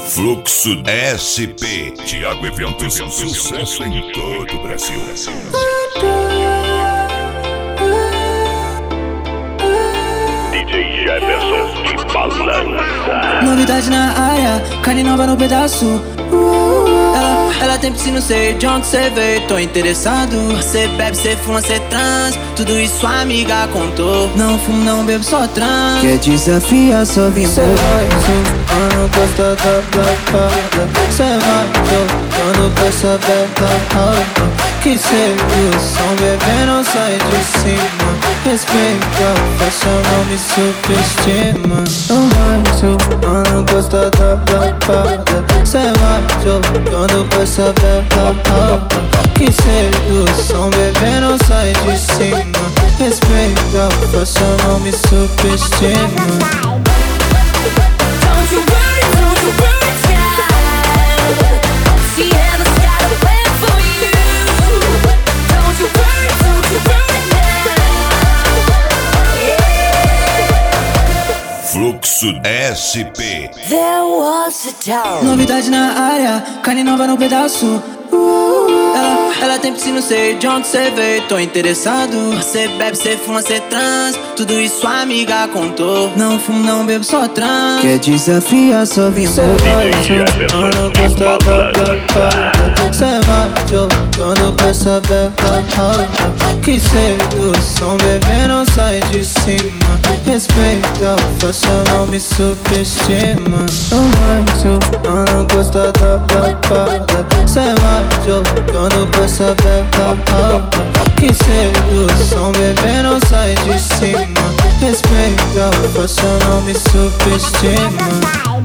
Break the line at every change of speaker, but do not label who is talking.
Fluxo SP. Thiago Eventos, sucesso em todo o Brasil. DJ Jefferson de balança.
Novidade na área, carne nova no pedaço. Ela tem piscina, não sei de onde cê veio, tô interessado. Cê bebe, cê fuma, cê trans, tudo isso a amiga contou. Não fumo, não bebo, só trans. Quer desafiar, só vim. Cê vai zoando, gosta da blacada. Cê vai jogando com essa bela. Que sedução, bebê, não sai de cima. Respeita, faça, não me subestima. Não vai zoando, gosta da blacada. Cê vai jogando com essa bela. Que sedução, bebê, não sai de cima. Respeita, faça, não me subestima.
Don't you worry, child. Siena's got a plan for you. Don't you worry now. Yeah.
Fluxo SP.
There was a town.
Novidade na área, carne nova no pedaço. Ela tem piscina, não sei de onde cê veio, tô interessado. Cê bebe, cê fuma, cê trans, tudo isso a amiga contou. Não fumo, não bebo, só trans. Quer desafiar, só vim. Cê vai jogando, gosta da blacada. Cê vai jogando com essa bela. Que sedução, bebê, não sai de cima. Respeita, faça, não me subestima. Não vai jogando, gosta da blacada. Cê vai jogando com essa bela. Que sedução, bebê, não sai de cima. Respeita, faça, não me subestima.